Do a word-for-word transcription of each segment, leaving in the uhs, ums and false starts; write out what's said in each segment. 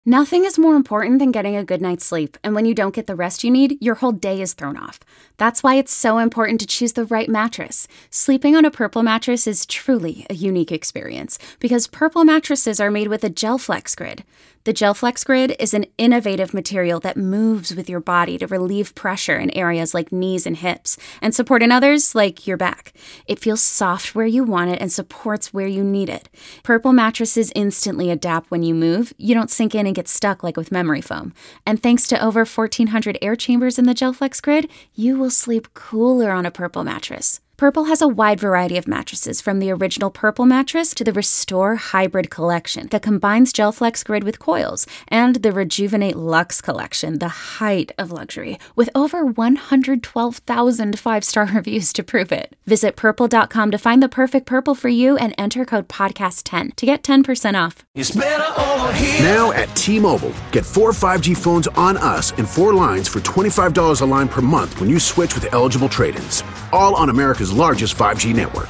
Nothing is more important than getting a good night's sleep, and when you don't get the rest you need, your whole day is thrown off. That's why it's so important to choose the right mattress. Sleeping on a Purple mattress is truly a unique experience, because Purple mattresses are made with a GelFlex Grid. The GelFlex Grid is an innovative material that moves with your body to relieve pressure in areas like knees and hips, and support in others like your back. It feels soft where you want it and supports where you need it. Purple mattresses instantly adapt when you move. You don't sink in and get stuck like with memory foam. And thanks to over fourteen hundred air chambers in the GelFlex Grid, you will sleep cooler on a Purple mattress. Purple has a wide variety of mattresses, from the original Purple mattress to the Restore Hybrid collection that combines GelFlex Grid with coils, and the Rejuvenate Luxe collection, the height of luxury, with over one hundred twelve thousand five-star reviews to prove it. Visit purple dot com to find the perfect Purple for you and enter code podcast ten to get ten percent off. It's better over here. Now at T-Mobile, get four five G phones on us and four lines for twenty-five dollars a line per month when you switch with eligible trade-ins. All on America's largest five G network.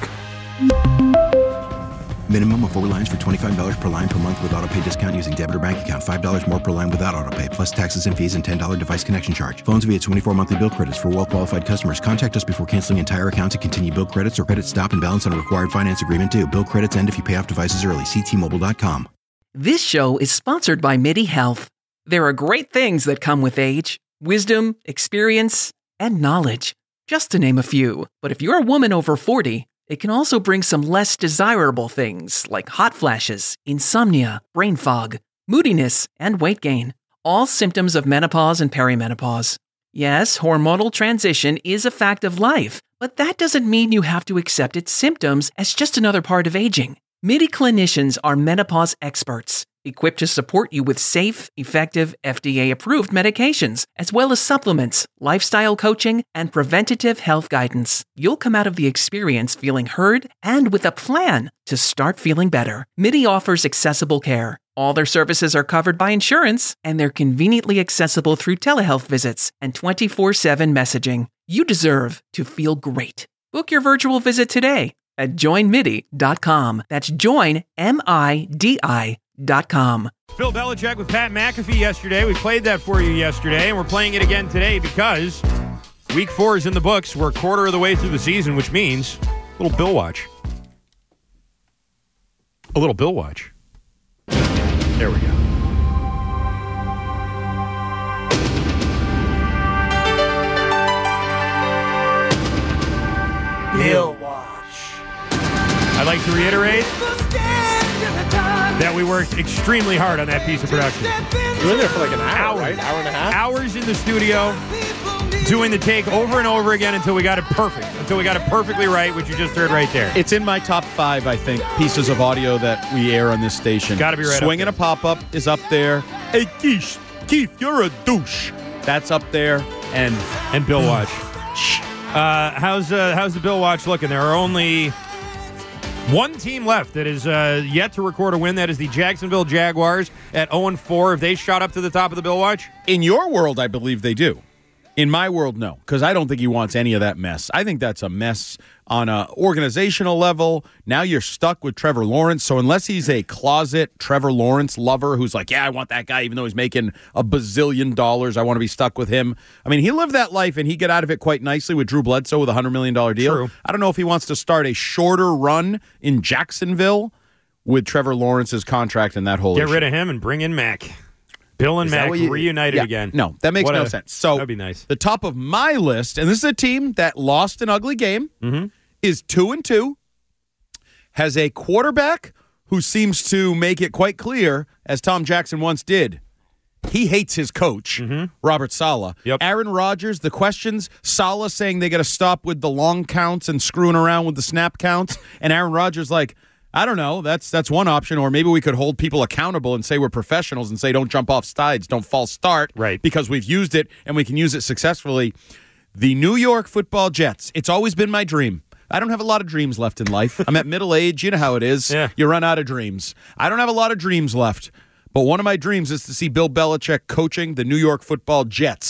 Minimum of four lines for twenty-five dollars per line per month with autopay discount using debit or bank account. five dollars more per line without autopay, plus taxes and fees and ten dollars device connection charge. Phones via twenty-four monthly bill credits for well-qualified customers. Contact us before canceling entire account to continue bill credits or credit stop and balance on a required finance agreement due. Bill credits end if you pay off devices early. See T Mobile dot com. This show is sponsored by MIDI Health. There are great things that come with age. Wisdom, experience, and knowledge. Just to name a few. But if you're a woman over forty, it can also bring some less desirable things like hot flashes, insomnia, brain fog, moodiness, and weight gain. All symptoms of menopause and perimenopause. Yes, hormonal transition is a fact of life, but that doesn't mean you have to accept its symptoms as just another part of aging. MIDI clinicians are menopause experts, equipped to support you with safe, effective, F D A-approved medications, as well as supplements, lifestyle coaching, and preventative health guidance. You'll come out of the experience feeling heard and with a plan to start feeling better. MIDI offers accessible care. All their services are covered by insurance, and they're conveniently accessible through telehealth visits and twenty-four seven messaging. You deserve to feel great. Book your virtual visit today at join midi dot com. That's join, M I D I dot com. Bill Belichick with Pat McAfee yesterday. We played that for you yesterday, and we're playing it again today because week four is in the books. We're a quarter of the way through the season, which means a little Bill watch. A little Bill watch. There we go. Bill watch. I'd like to reiterate that we worked extremely hard on that piece of production. You were in there for like an hour, hours, right? Hour and a half? Hours in the studio, doing the take over and over again until we got it perfect, until we got it perfectly right, which you just heard right there. It's in my top five, I think, pieces of audio that we air on this station. Got to be right. Swinging a pop-up is up there. Hey, Keith, Keith, you're a douche. That's up there. And and Bill Watch. Uh, how's uh, how's the Bill Watch looking? There are only one team left that is uh, yet to record a win. That is the Jacksonville Jaguars at oh and four. Have they shot up to the top of the Bill Watch? In your world, I believe they do. In my world, no, because I don't think he wants any of that mess. I think that's a mess on an organizational level. Now you're stuck with Trevor Lawrence. So unless he's a closet Trevor Lawrence lover who's like, yeah, I want that guy, even though he's making a bazillion dollars, I want to be stuck with him. I mean, he lived that life and he got out of it quite nicely with Drew Bledsoe with a one hundred million dollars deal. True. I don't know if he wants to start a shorter run in Jacksonville with Trevor Lawrence's contract and that whole Get issue. rid of him and bring in Mac. Bill and Is Mac you, reunited yeah, again. No, that makes what no a, sense. So that'd be nice. The top of my list, and this is a team that lost an ugly game, mm-hmm. is two and two, has a quarterback who seems to make it quite clear, as Tom Jackson once did, he hates his coach, mm-hmm. Robert Saleh. Yep. Aaron Rodgers, the questions, Saleh saying they got to stop with the long counts and screwing around with the snap counts, and Aaron Rodgers like, I don't know. That's that's one option. Or maybe we could hold people accountable and say we're professionals and say don't jump off sides, don't false start. Right. Because we've used it and we can use it successfully. The New York Football Jets. It's always been my dream. I don't have a lot of dreams left in life. I'm at middle age. You know how it is. Yeah. You run out of dreams. I don't have a lot of dreams left. But one of my dreams is to see Bill Belichick coaching the New York Football Jets.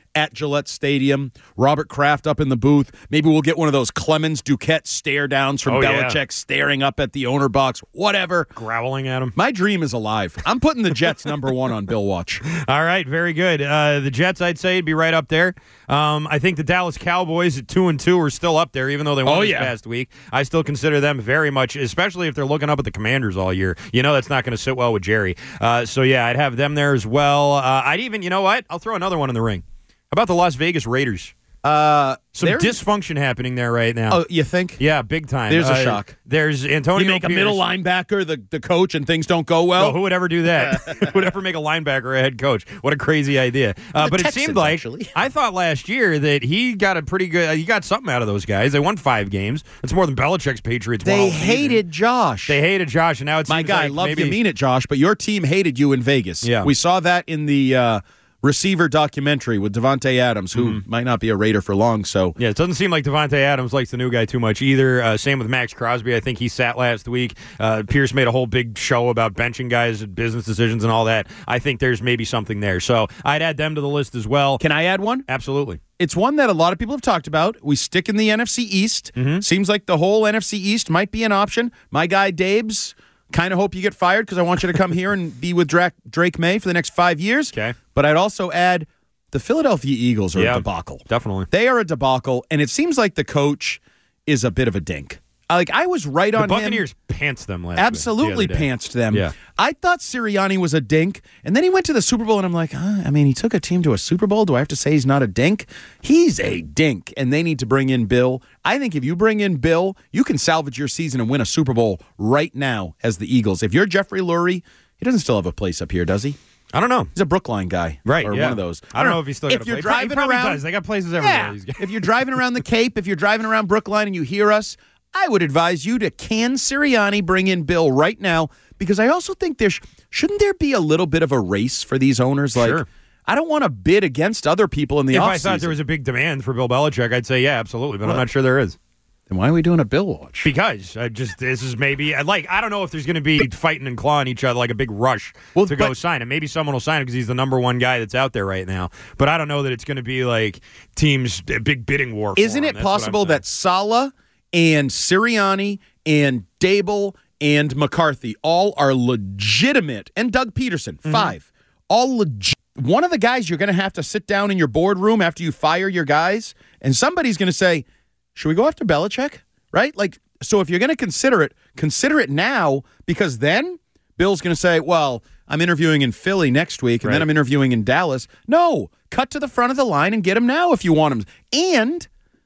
at Gillette Stadium. Robert Kraft up in the booth. Maybe we'll get one of those Clemens Duquette stare downs from oh, Belichick yeah. staring up at the owner box. Whatever. Growling at him. My dream is alive. I'm putting the Jets number one on Bill Watch. All right, very good. Uh, the Jets, I'd say, would be right up there. Um, I think the Dallas Cowboys at two and two are still up there, even though they won oh, this yeah. past week. I still consider them very much, especially if they're looking up at the Commanders all year. You know that's not going to sit well with Jerry. Uh, so yeah, I'd have them there as well. Uh, I'd even, you know what? I'll throw another one in the ring. How about the Las Vegas Raiders? Uh, Some dysfunction happening there right now. Oh, you think? Yeah, big time. There's a uh, shock. There's Antonio You make Pierce. a middle linebacker the, the coach and things don't go well? Well, who would ever do that? Who would ever make a linebacker a head coach? What a crazy idea. Uh, The but Texans, it seemed like, actually. I thought last year that he got a pretty good, uh, he got something out of those guys. They won five games. That's more than Belichick's Patriots won all They season. hated Josh. They hated Josh, and now it's My guy, like love maybe, you mean it, Josh, but your team hated you in Vegas. Yeah. We saw that in the uh, receiver documentary with Devontae Adams, who Mm-hmm. might not be a Raider for long. So Yeah, it doesn't seem like Devontae Adams likes the new guy too much either. Uh, same with Max Crosby. I think he sat last week. Uh, Pierce made a whole big show about benching guys and business decisions and all that. I think there's maybe something there. So I'd add them to the list as well. can I add one? Absolutely. It's one that a lot of people have talked about. We stick in the N F C East. Mm-hmm. Seems like the whole N F C East might be an option. My guy, Dabes, kind of hope you get fired because I want you to come here and be with Dra- Drake May for the next five years. Okay. But I'd also add the Philadelphia Eagles are Yeah, a debacle. definitely. They are a debacle, and it seems like the coach is a bit of a dink. Like, I was right The on him. Buccaneers pantsed them last Absolutely the other day. pantsed them. Yeah. I thought Sirianni was a dink, and then he went to the Super Bowl, and I'm like, huh, I mean, he took a team to a Super Bowl. Do I have to say he's not a dink? He's a dink, and they need to bring in Bill. I think if you bring in Bill, you can salvage your season and win a Super Bowl right now as the Eagles. If you're Jeffrey Lurie, he doesn't still have a place up here, does he? I don't know. He's a Brookline guy. Right, Or yeah. one of those. I don't know if he's still got If a you're place. He driving probably around, does. They got places everywhere. yeah. These guys. If you're driving around the Cape, if you're driving around Brookline and you hear us, I would advise you to can Sirianni bring in Bill right now, because I also think there sh- shouldn't there be a little bit of a race for these owners? Like, Sure. I don't want to bid against other people in the If offseason. I thought there was a big demand for Bill Belichick, I'd say yeah, absolutely. But I'm not sure there is. Then why are we doing a Bill watch? Because I just this is maybe I like I don't know if there's going to be fighting and clawing each other like a big rush Well, to go but- sign him. Maybe someone will sign him because he's the number one guy that's out there right now. But I don't know that it's going to be like teams a big bidding war. for Isn't him. it That's what I'm possible saying. that Saleh and Sirianni and Dable and McCarthy all are legitimate, and Doug Peterson, Mm-hmm. five, all legit. One of the guys you're going to have to sit down in your boardroom after you fire your guys, and somebody's going to say, should we go after Belichick? Right? Like, so if you're going to consider it, consider it now, because then Bill's going to say, well, I'm interviewing in Philly next week, and Right. then I'm interviewing in Dallas. No, cut to the front of the line and get him now if you want him. And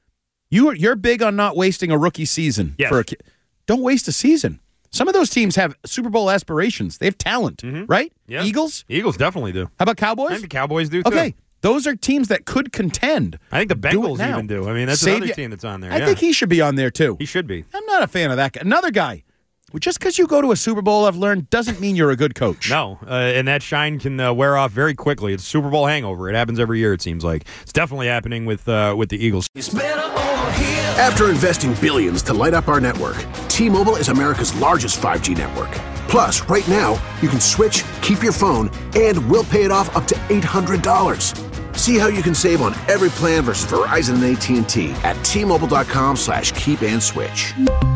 you are, you're big on not wasting a rookie season. Yes. For a ki- Don't waste a season. Some of those teams have Super Bowl aspirations. They have talent, right? Yeah. Eagles? Eagles definitely do. How about I Cowboys? think the Cowboys do too. Okay. Those are teams that could contend. I think the Do it Bengals now. even do. I mean, that's Save another ya- team that's on there. I yeah. think he should be on there, too. he should be. I'm not a fan of that guy. Another guy. Well, just because you go to a Super Bowl, I've learned, doesn't mean you're a good coach. No, uh, and that shine can uh, wear off very quickly. It's a Super Bowl hangover. It happens every year, it seems like. It's definitely happening with uh, with the Eagles. After investing billions to light up our network, T-Mobile is America's largest five G network. Plus, right now, you can switch, keep your phone, and we'll pay it off up to eight hundred dollars. See how you can save on every plan versus Verizon and A T and T at T-Mobile.com slash keep and switch.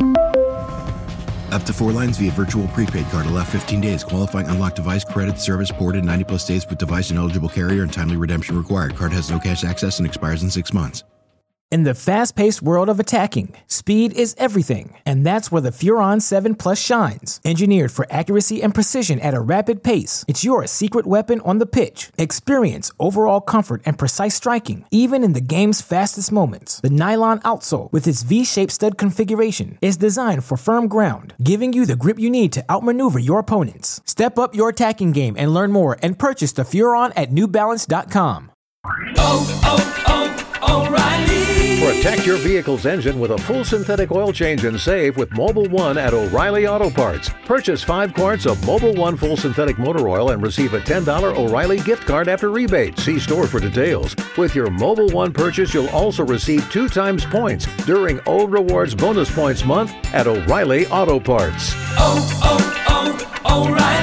Up to four lines via virtual prepaid card. Allow fifteen days. Qualifying unlocked device credit service ported ninety plus days with device and eligible carrier and timely redemption required. Card has no cash access and expires in six months. In the fast-paced world of attacking, speed is everything, and that's where the Furon seven Plus shines. Engineered for accuracy and precision at a rapid pace, it's your secret weapon on the pitch. Experience overall comfort and precise striking, even in the game's fastest moments. The nylon outsole, with its V-shaped stud configuration, is designed for firm ground, giving you the grip you need to outmaneuver your opponents. Step up your attacking game and learn more, and purchase the Furon at New Balance dot com. Oh, oh, oh, O'Reilly. Protect your vehicle's engine with a full synthetic oil change and save with Mobile One at O'Reilly Auto Parts. Purchase five quarts of Mobile One full synthetic motor oil and receive a ten dollars O'Reilly gift card after rebate. See store for details. With your Mobile One purchase, you'll also receive two times points during O Rewards Bonus Points Month at O'Reilly Auto Parts. Oh, oh, oh, O'Reilly.